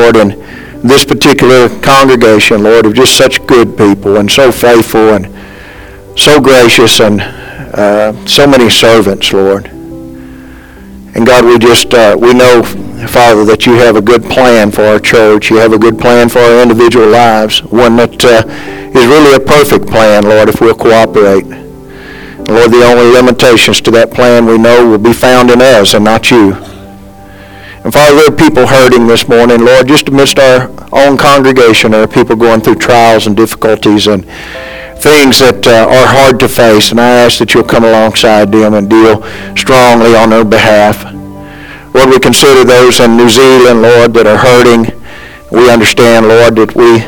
Lord, in this particular congregation, Lord, of just such good people and so faithful and so gracious and so many servants, Lord. And God, we know, Father, that you have a good plan for our church. You have a good plan for our individual lives, one that is really a perfect plan, Lord, if we'll cooperate. Lord, the only limitations to that plan we know will be found in us and not you. And Father, there are people hurting this morning, Lord, just amidst our own congregation. There are people going through trials and difficulties and things that are hard to face, and I ask that you'll come alongside them and deal strongly on their behalf. Lord, we consider those in New Zealand, Lord, that are hurting. We understand, Lord, that we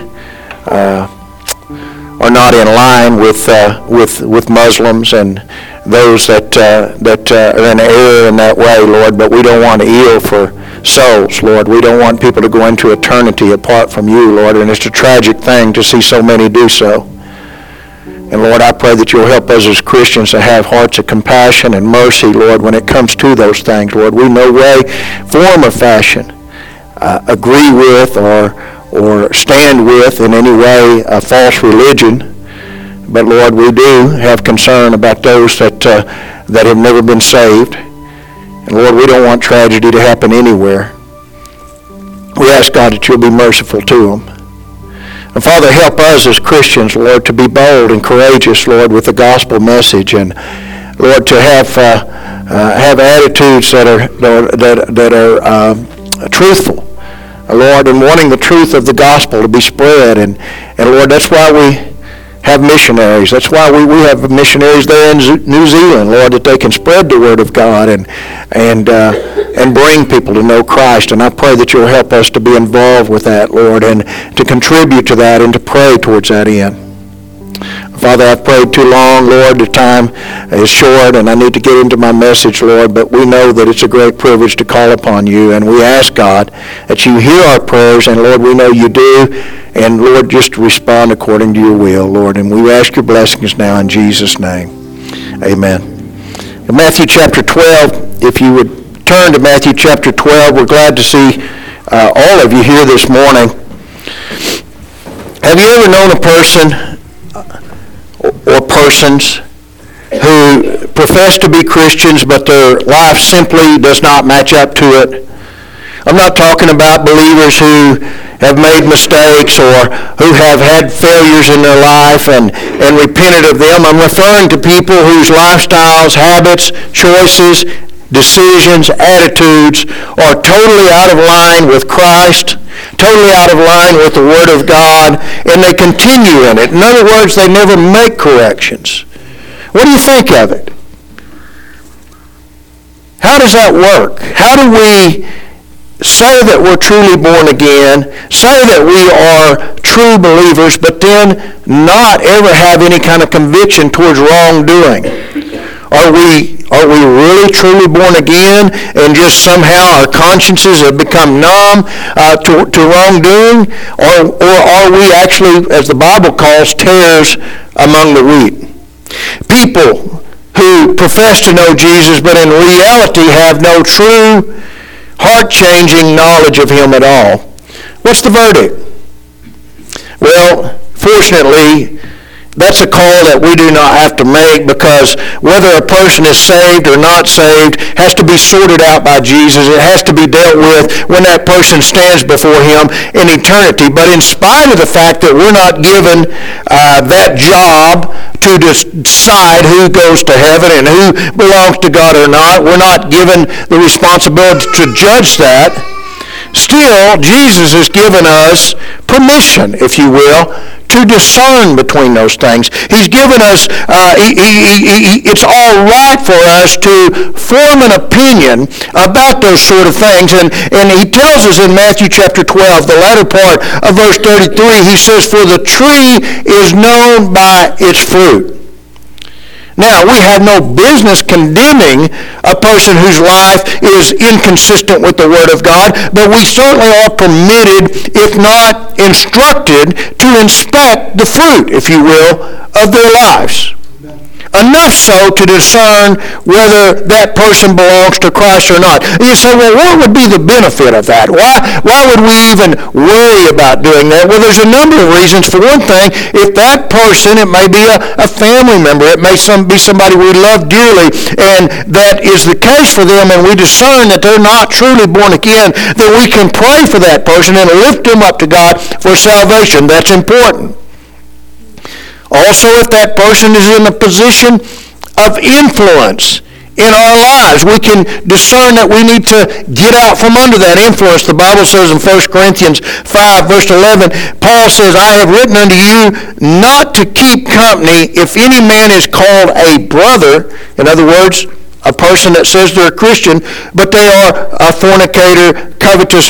are not in line with Muslims and those that are in error in that way, Lord, but we don't want to yield for souls, Lord. We don't want people to go into eternity apart from you, Lord, and it's a tragic thing to see so many do so. And Lord, I pray that you'll help us as Christians to have hearts of compassion and mercy, Lord, when it comes to those things, Lord. We no way, form or fashion, agree with or stand with in any way a false religion. But Lord, we do have concern about those that have never been saved. And Lord, we don't want tragedy to happen anywhere. We ask, God, that you'll be merciful to them. And Father, help us as Christians, Lord, to be bold and courageous, Lord, with the gospel message, and Lord, to have attitudes that are truthful, Lord, and wanting the truth of the gospel to be spread. And Lord, that's why we have missionaries. That's why we have missionaries there in New Zealand, Lord, that they can spread the word of God and bring people to know Christ. And I pray that you'll help us to be involved with that, Lord, and to contribute to that and to pray towards that end. Father, I've prayed too long, Lord. The time is short, and I need to get into my message, Lord, but we know that it's a great privilege to call upon you, and we ask, God, that you hear our prayers, and Lord, we know you do, and Lord, just respond according to your will, Lord, and we ask your blessings now in Jesus' name. Amen. In Matthew chapter 12, if you would turn to Matthew chapter 12, we're glad to see all of you here this morning. Have you ever known a person or persons who profess to be Christians, but their life simply does not match up to it? I'm not talking about believers who have made mistakes or who have had failures in their life and repented of them. I'm referring to people whose lifestyles, habits, choices, decisions, attitudes are totally out of line with Christ, totally out of line with the Word of God, and they continue in it. In other words, they never make corrections. What do you think of it? How does that work? How do we say that we're truly born again, say that we are true believers, but then not ever have any kind of conviction towards wrongdoing? Are we really truly born again, and just somehow our consciences have become numb to wrongdoing? Or are we actually, as the Bible calls, tares among the wheat? People who profess to know Jesus, but in reality have no true, heart-changing knowledge of him at all. What's the verdict? Well, fortunately, that's a call that we do not have to make, because whether a person is saved or not saved has to be sorted out by Jesus. It has to be dealt with when that person stands before him in eternity. But in spite of the fact that we're not given that job to decide who goes to heaven and who belongs to God or not, we're not given the responsibility to judge that. Still, Jesus has given us permission, if you will, to discern between those things. He's given us, it's all right for us to form an opinion about those sort of things. And he tells us in Matthew chapter 12, the latter part of verse 33, he says, "For the tree is known by its fruit." Now, we have no business condemning a person whose life is inconsistent with the Word of God, but we certainly are permitted, if not instructed, to inspect the fruit, if you will, of their lives. Enough so to discern whether that person belongs to Christ or not. You say, well, what would be the benefit of that? Why would we even worry about doing that? Well, there's a number of reasons. For one thing, if that person, it may be a family member, it may be somebody we love dearly, and that is the case for them, and we discern that they're not truly born again, then we can pray for that person and lift them up to God for salvation. That's important. Also, if that person is in a position of influence in our lives, we can discern that we need to get out from under that influence. The Bible says in 1 Corinthians 5, verse 11, Paul says, I have written unto you not to keep company if any man is called a brother, in other words, a person that says they're a Christian, but they are a fornicator, covetous,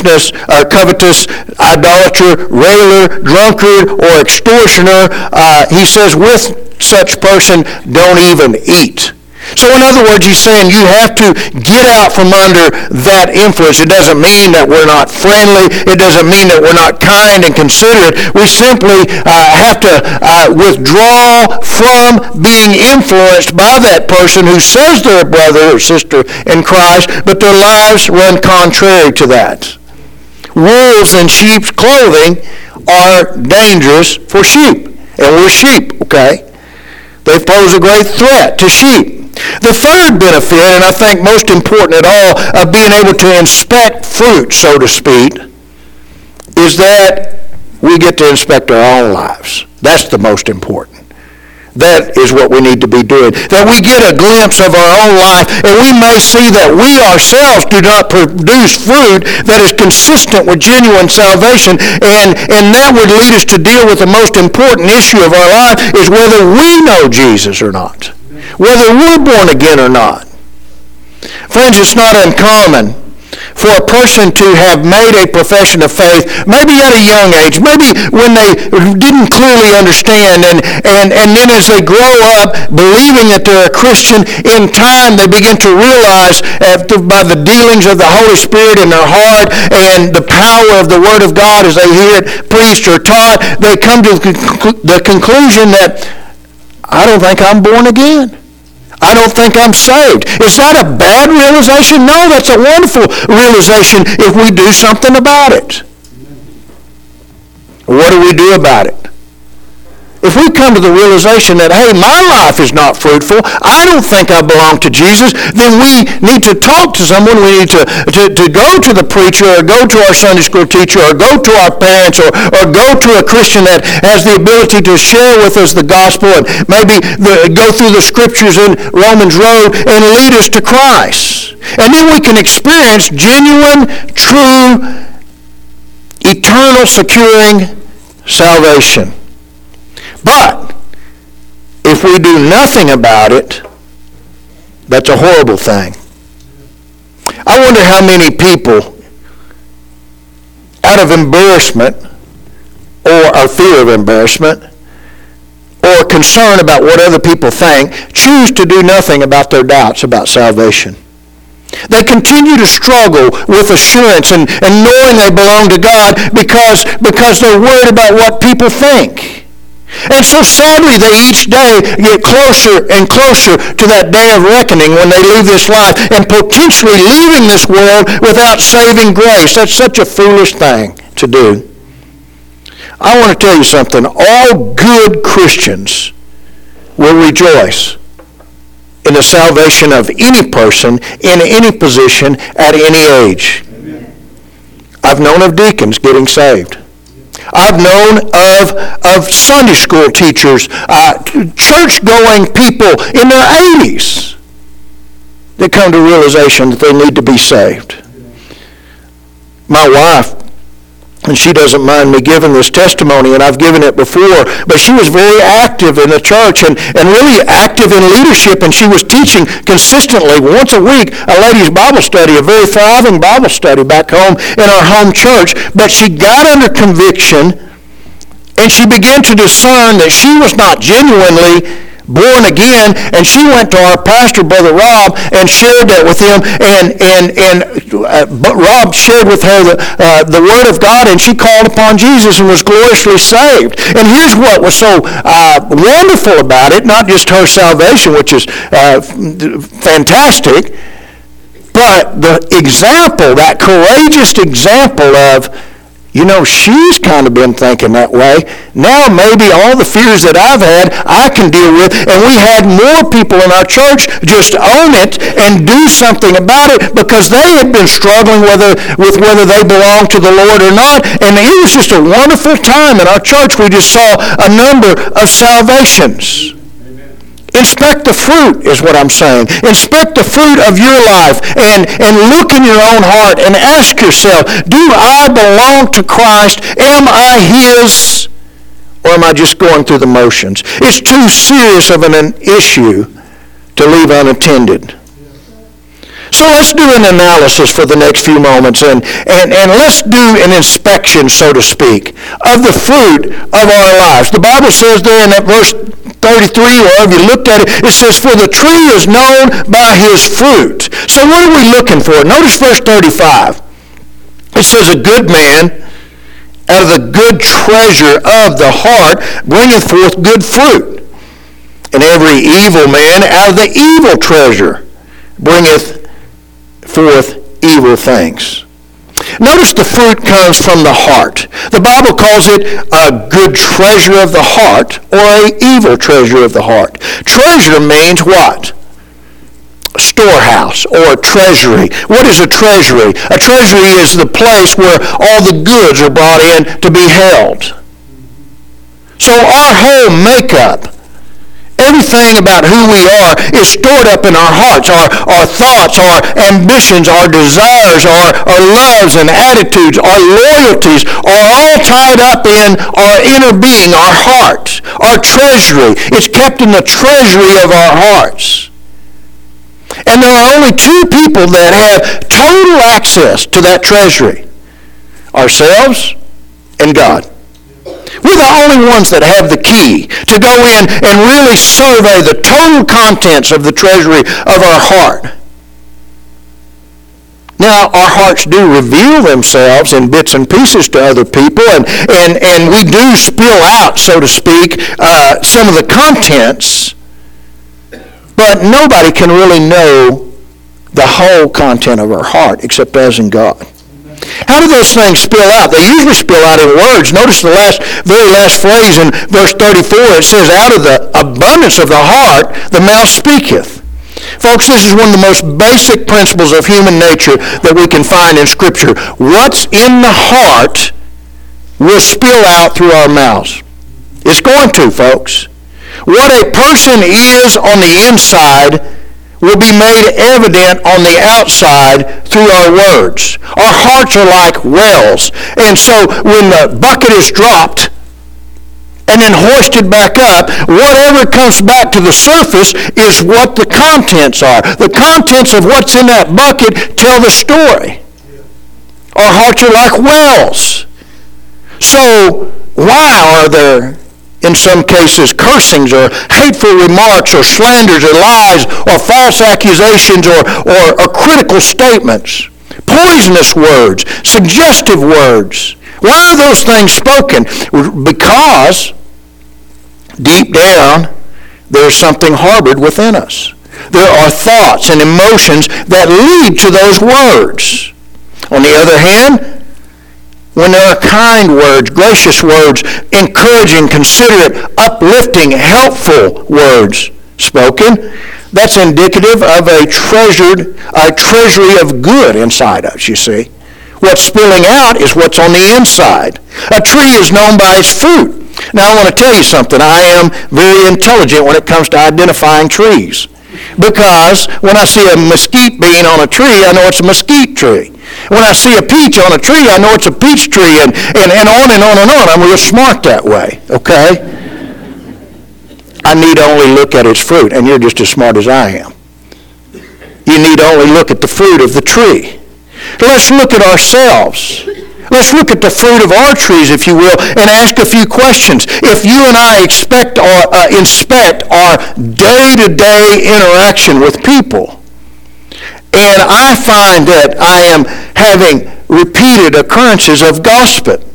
idolater, railer, drunkard, or extortioner. He says, with such person, don't even eat. So in other words, he's saying you have to get out from under that influence. It doesn't mean that we're not friendly. It doesn't mean that we're not kind and considerate. We simply have to withdraw from being influenced by that person who says they're a brother or sister in Christ, but their lives run contrary to that. Wolves in sheep's clothing are dangerous for sheep. And we're sheep, okay? They pose a great threat to sheep. The third benefit, and I think most important at all, of being able to inspect fruit, so to speak, is that we get to inspect our own lives. That's the most important. That is what we need to be doing. That we get a glimpse of our own life, and we may see that we ourselves do not produce fruit that is consistent with genuine salvation, and that would lead us to deal with the most important issue of our life, is whether we know Jesus or not. Whether we're born again or not. Friends, it's not uncommon for a person to have made a profession of faith, maybe at a young age, maybe when they didn't clearly understand, and then as they grow up believing that they're a Christian, in time they begin to realize by the dealings of the Holy Spirit in their heart and the power of the Word of God as they hear it preached or taught, they come to the conclusion that I don't think I'm born again. I don't think I'm saved. Is that a bad realization? No, that's a wonderful realization if we do something about it. What do we do about it? If we come to the realization that, hey, my life is not fruitful, I don't think I belong to Jesus, then we need to talk to someone. We need to go to the preacher or go to our Sunday school teacher or go to our parents or go to a Christian that has the ability to share with us the gospel and maybe go through the scriptures in Romans Road and lead us to Christ. And then we can experience genuine, true, eternal, securing salvation. But if we do nothing about it, that's a horrible thing. I wonder how many people, out of embarrassment or a fear of embarrassment or concern about what other people think, choose to do nothing about their doubts about salvation. They continue to struggle with assurance and knowing they belong to God because they're worried about what people think. And so sadly, they each day get closer and closer to that day of reckoning when they leave this life and potentially leaving this world without saving grace. That's such a foolish thing to do. I want to tell you something. All good Christians will rejoice in the salvation of any person in any position at any age. Amen. I've known of deacons getting saved. I've known of Sunday school teachers, church-going people in their 80s that come to realization that they need to be saved. My wife, and she doesn't mind me giving this testimony, and I've given it before, but she was very active in the church and really active in leadership, and she was teaching consistently once a week a ladies' Bible study, a very thriving Bible study back home in our home church. But she got under conviction, and she began to discern that she was not genuinely born again, and she went to our pastor, Brother Rob, and shared that with him, but Rob shared with her the Word of God, and she called upon Jesus and was gloriously saved. And here's what was so wonderful about it, not just her salvation, which is fantastic, but the example, that courageous example of, she's kind of been thinking that way. Now maybe all the fears that I've had, I can deal with. And we had more people in our church just own it and do something about it because they had been struggling with whether they belong to the Lord or not. And it was just a wonderful time in our church. We just saw a number of salvations. Inspect the fruit is what I'm saying. Inspect the fruit of your life and look in your own heart and ask yourself, do I belong to Christ? Am I His? Or am I just going through the motions? It's too serious of an issue to leave unattended. So let's do an analysis for the next few moments and let's do an inspection, so to speak, of the fruit of our lives. The Bible says there in that verse 33, or if you looked at it, it says, for the tree is known by his fruit. So what are we looking for? Notice verse 35. It says, a good man out of the good treasure of the heart bringeth forth good fruit. And every evil man out of the evil treasure bringeth forth evil things. Notice the fruit comes from the heart. The Bible calls it a good treasure of the heart or an evil treasure of the heart. Treasure means what? A storehouse or a treasury. What is a treasury? A treasury is the place where all the goods are brought in to be held. So our whole makeup, everything about who we are is stored up in our hearts. Our thoughts, our ambitions, our desires, our loves and attitudes, our loyalties are all tied up in our inner being, our heart, our treasury. It's kept in the treasury of our hearts. And there are only two people that have total access to that treasury: ourselves and God. We're the only ones that have the key to go in and really survey the total contents of the treasury of our heart. Now, our hearts do reveal themselves in bits and pieces to other people, and we do spill out, so to speak, some of the contents, but nobody can really know the whole content of our heart except us and God. How do those things spill out? They usually spill out in words. Notice the very last phrase in verse 34. It says, out of the abundance of the heart, the mouth speaketh. Folks, this is one of the most basic principles of human nature that we can find in Scripture. What's in the heart will spill out through our mouths. It's going to, folks. What a person is on the inside will be made evident on the outside through our words. Our hearts are like wells. And so when the bucket is dropped and then hoisted back up, whatever comes back to the surface is what the contents are. The contents of what's in that bucket tell the story. Our hearts are like wells. So why are there, in some cases, cursings or hateful remarks or slanders or lies or false accusations or critical statements, poisonous words, suggestive words? Why are those things spoken? Because deep down there's something harbored within us. There are thoughts and emotions that lead to those words. On the other hand, when there are kind words, gracious words, encouraging, considerate, uplifting, helpful words spoken, that's indicative of a treasury of good inside us, you see. What's spilling out is what's on the inside. A tree is known by its fruit. Now, I want to tell you something. I am very intelligent when it comes to identifying trees. Because when I see a mesquite bean on a tree, I know it's a mesquite tree. When I see a peach on a tree, I know it's a peach tree, and on and on and on. I'm real smart that way, okay? I need only look at its fruit, and you're just as smart as I am. You need only look at the fruit of the tree. Let's look at ourselves. Let's look at the fruit of our trees, if you will, and ask a few questions. If you and I inspect our day-to-day interaction with people, and I find that I am having repeated occurrences of gossip,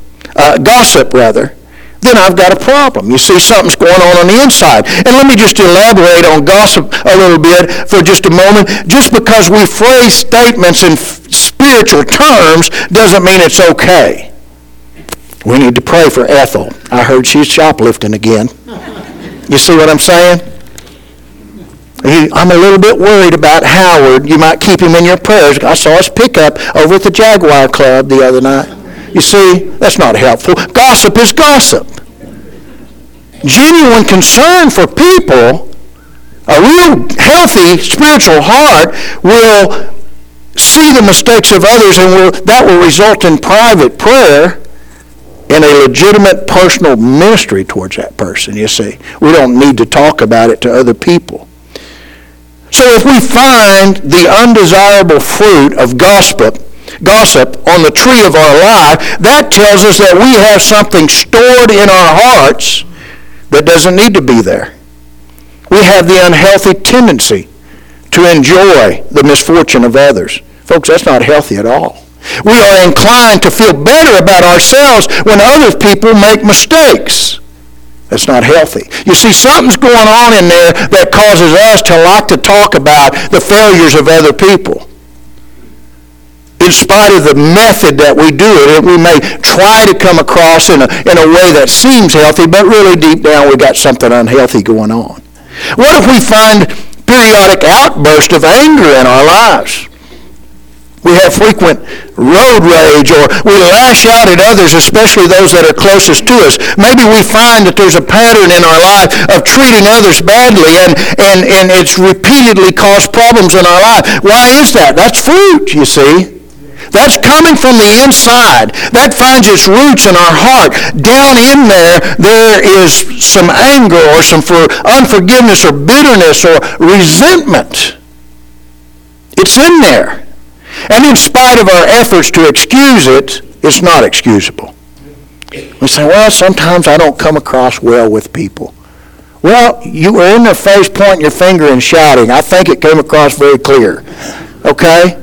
then I've got a problem. You see, something's going on the inside. And let me just elaborate on gossip a little bit for just a moment. Just because we phrase statements in spiritual terms doesn't mean it's okay. We need to pray for Ethel. I heard she's shoplifting again. You see what I'm saying? I'm a little bit worried about Howard. You might keep him in your prayers. I saw his pickup over at the Jaguar Club the other night. You see, that's not helpful. Gossip is gossip. Genuine concern for people, a real healthy spiritual heart will see the mistakes of others, and that will result in private prayer and a legitimate personal ministry towards that person, you see. We don't need to talk about it to other people. So if we find the undesirable fruit of gossip on the tree of our life, that tells us that we have something stored in our hearts that doesn't need to be there. We have the unhealthy tendency to enjoy the misfortune of others. Folks, that's not healthy at all. We are inclined to feel better about ourselves when other people make mistakes. That's not healthy. You see, something's going on in there that causes us to like to talk about the failures of other people. In spite of the method that we do it, we may try to come across in a way that seems healthy, but really deep down we got something unhealthy going on. What if we find periodic outbursts of anger in our lives? We have frequent road rage, or we lash out at others, especially those that are closest to us. Maybe we find that there's a pattern in our life of treating others badly, and it's repeatedly caused problems in our life. Why is that? That's fruit, you see. That's coming from the inside. That finds its roots in our heart. Down in there is some anger or some unforgiveness or bitterness or resentment. It's in there. And in spite of our efforts to excuse it, it's not excusable. We say, well, sometimes I don't come across well with people. Well, you were in their face pointing your finger and shouting. I think it came across very clear. Okay?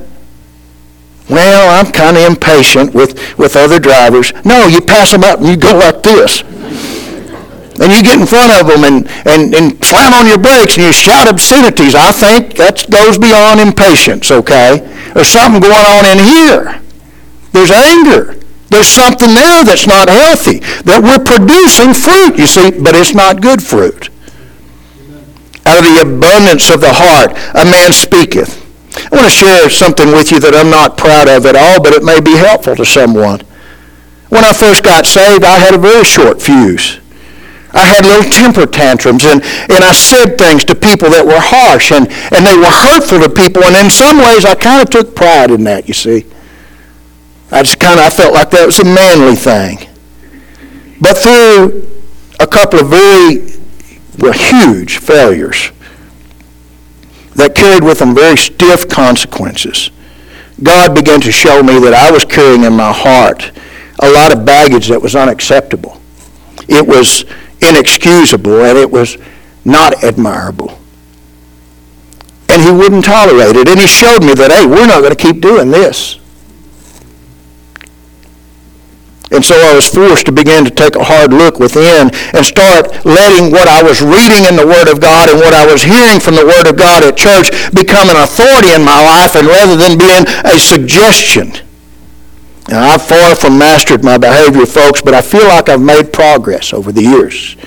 Well, I'm kind of impatient with other drivers. No, you pass them up and you go like this. And you get in front of them and slam on your brakes and you shout obscenities. I think that goes beyond impatience, okay? There's something going on in here. There's anger. There's something there that's not healthy. That we're producing fruit, you see, but it's not good fruit. Out of the abundance of the heart, a man speaketh. I want to share something with you that I'm not proud of at all, but it may be helpful to someone. When I first got saved, I had a very short fuse. I had little temper tantrums, and I said things to people that were harsh, and they were hurtful to people, and in some ways I kind of took pride in that, you see. I felt like that was a manly thing. But through a couple of huge failures that carried with them very stiff consequences, God began to show me that I was carrying in my heart a lot of baggage that was unacceptable. It was inexcusable, and it was not admirable. And he wouldn't tolerate it. And he showed me that, hey, we're not going to keep doing this. And so I was forced to begin to take a hard look within and start letting what I was reading in the Word of God and what I was hearing from the Word of God at church become an authority in my life, and rather than being a suggestion. And I've far from mastered my behavior, folks, but I feel like I've made progress over the years.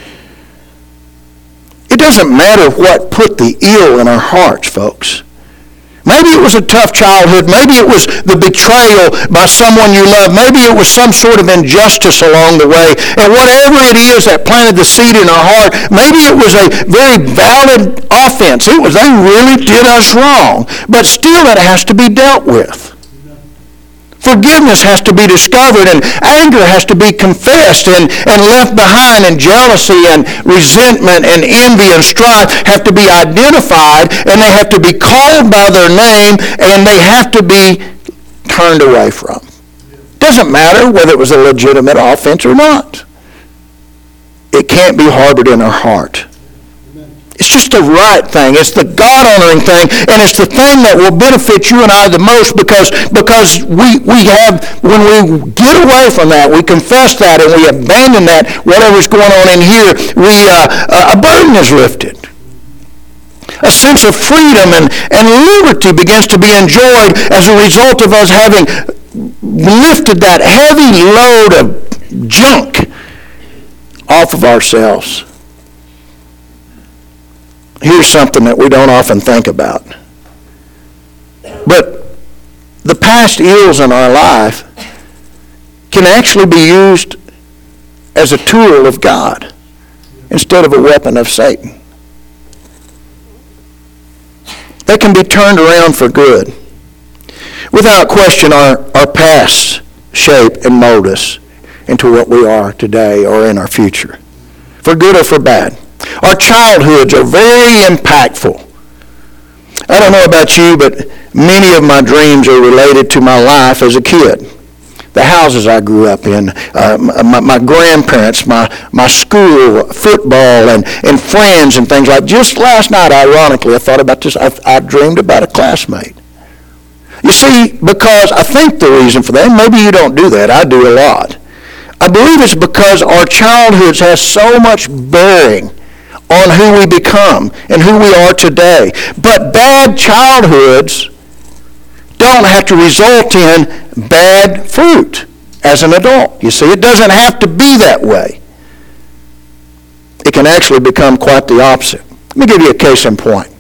It doesn't matter what put the ill in our hearts, folks. Maybe it was a tough childhood. Maybe it was the betrayal by someone you love. Maybe it was some sort of injustice along the way. And whatever it is that planted the seed in our heart, maybe it was a very valid offense. They really did us wrong. But still it has to be dealt with. Forgiveness has to be discovered, and anger has to be confessed and left behind, and jealousy and resentment and envy and strife have to be identified, and they have to be called by their name, and they have to be turned away from. Doesn't matter whether it was a legitimate offense or not. It can't be harbored in our heart. It's just the right thing. It's the God-honoring thing, and it's the thing that will benefit you and I the most because we have, when we get away from that, we confess that, and we abandon that, whatever's going on in here, a burden is lifted. A sense of freedom and liberty begins to be enjoyed as a result of us having lifted that heavy load of junk off of ourselves. Here's something that we don't often think about. But the past ills in our life can actually be used as a tool of God instead of a weapon of Satan. They can be turned around for good. Without question, our past shape and mold us into what we are today or in our future, for good or for bad. Our childhoods are very impactful. I don't know about you, but many of my dreams are related to my life as a kid. The houses I grew up in, my grandparents, my school, football, and friends and things like that. Just last night, ironically, I thought about this. I dreamed about a classmate. You see, because I think the reason for that, maybe you don't do that, I do a lot. I believe it's because our childhoods has so much bearing on who we become and who we are today. But bad childhoods don't have to result in bad fruit as an adult. You see, it doesn't have to be that way. It can actually become quite the opposite. Let me give you a case in point.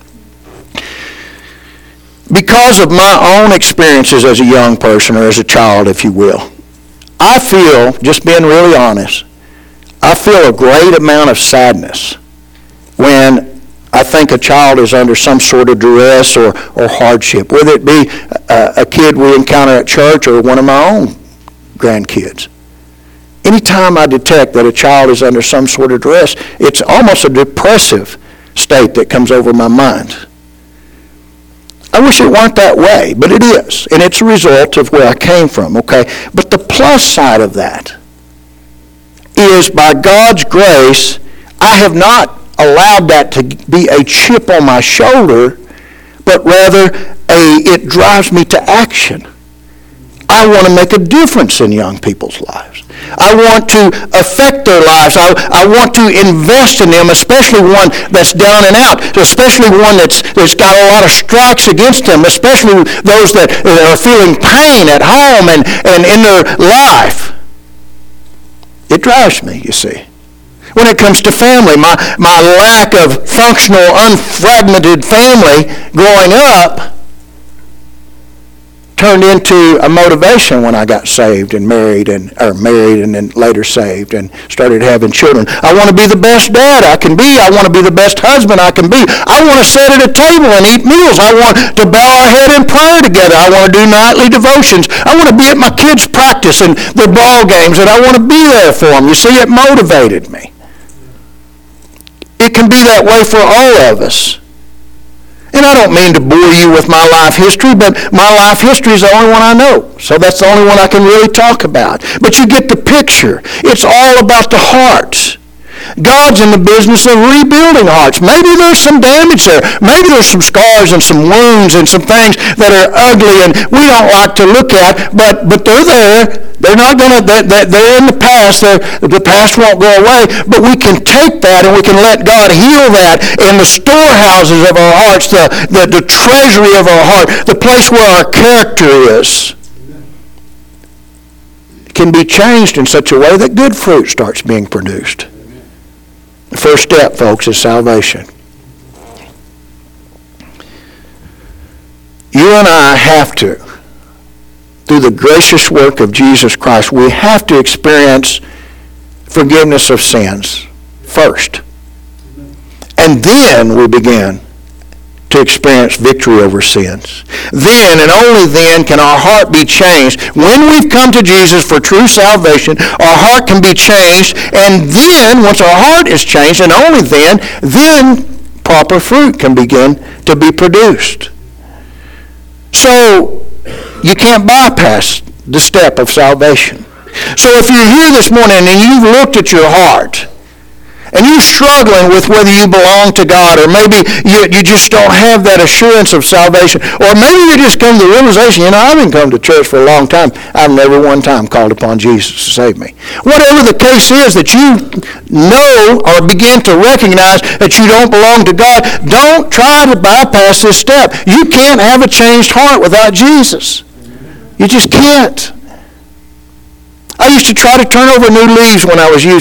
Because of my own experiences as a young person, or as a child, if you will, I feel, just being really honest, I feel a great amount of sadness when I think a child is under some sort of duress or hardship, whether it be a kid we encounter at church or one of my own grandkids. Anytime I detect that a child is under some sort of duress, it's almost a depressive state that comes over my mind. I wish it weren't that way, but it is, and it's a result of where I came from, okay? But the plus side of that is, by God's grace, I have not allowed that to be a chip on my shoulder, but rather it drives me to action. I want to make a difference in young people's lives. I want to affect their lives. I want to invest in them, especially one that's down and out, especially one that's got a lot of strikes against them, especially those that are feeling pain at home and in their life. It drives me, you see. When it comes to family, my lack of functional, unfragmented family growing up turned into a motivation when I got saved and married and then later saved and started having children. I want to be the best dad I can be. I want to be the best husband I can be. I want to sit at a table and eat meals. I want to bow our head in prayer together. I want to do nightly devotions. I want to be at my kids' practice and their ball games, and I want to be there for them. You see, it motivated me. It can be that way for all of us. And I don't mean to bore you with my life history, but my life history is the only one I know. So that's the only one I can really talk about. But you get the picture. It's all about the heart. God's in the business of rebuilding hearts. Maybe there's some damage there. Maybe there's some scars and some wounds and some things that are ugly and we don't like to look at, but they're there. They're not going to, they're in the past. The past won't go away, but we can take that and we can let God heal that in the storehouses of our hearts, the treasury of our heart, the place where our character is. It can be changed in such a way that good fruit starts being produced. The first step, folks, is salvation. You and I have to, through the gracious work of Jesus Christ, we have to experience forgiveness of sins first. And then we begin to experience victory over sins. Then and only then can our heart be changed. When we've come to Jesus for true salvation, our heart can be changed, and then, once our heart is changed, and only then proper fruit can begin to be produced. So, you can't bypass the step of salvation. So if you're here this morning and you've looked at your heart, and you're struggling with whether you belong to God, or maybe you just don't have that assurance of salvation, or maybe you just come to the realization, I've been coming to church for a long time. I've never one time called upon Jesus to save me. Whatever the case is that you know or begin to recognize that you don't belong to God, don't try to bypass this step. You can't have a changed heart without Jesus. You just can't. I used to try to turn over new leaves when I was young.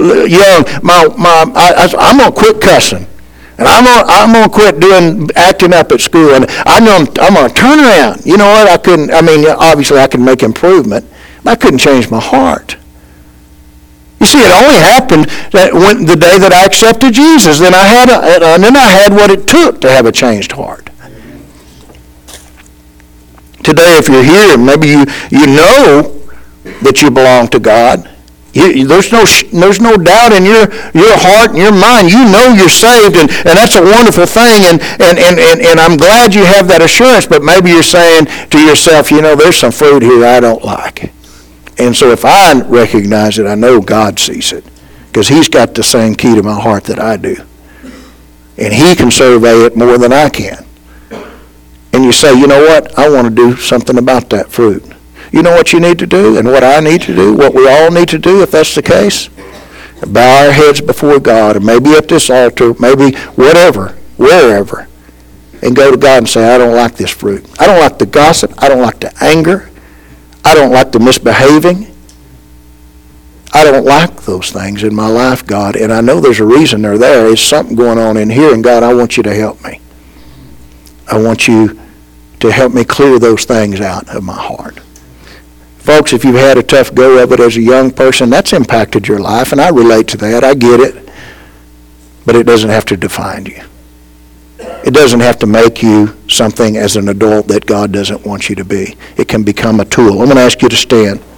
I'm going to quit cussing. And I'm going to quit acting up at school. And I'm going to turn around. You know what? Obviously I can make improvement. But I couldn't change my heart. You see, it only happened the day that I accepted Jesus. Then I had what it took to have a changed heart. Today, if you're here, maybe you know that you belong to God. There's no doubt in your heart and your mind. You know you're saved, and that's a wonderful thing, and I'm glad you have that assurance, but maybe you're saying to yourself, there's some fruit here I don't like. And so if I recognize it, I know God sees it, because he's got the same key to my heart that I do. And he can survey it more than I can. And you say, you know what? I want to do something about that fruit. You know what you need to do and what I need to do, what we all need to do if that's the case? Bow our heads before God, or maybe at this altar, maybe whatever, wherever, and go to God and say, I don't like this fruit. I don't like the gossip. I don't like the anger. I don't like the misbehaving. I don't like those things in my life, God, and I know there's a reason they're there. There's something going on in here, and God, I want you to help me. I want you to help me clear those things out of my heart. Folks, if you've had a tough go of it as a young person, that's impacted your life, and I relate to that. I get it. But it doesn't have to define you. It doesn't have to make you something as an adult that God doesn't want you to be. It can become a tool. I'm going to ask you to stand.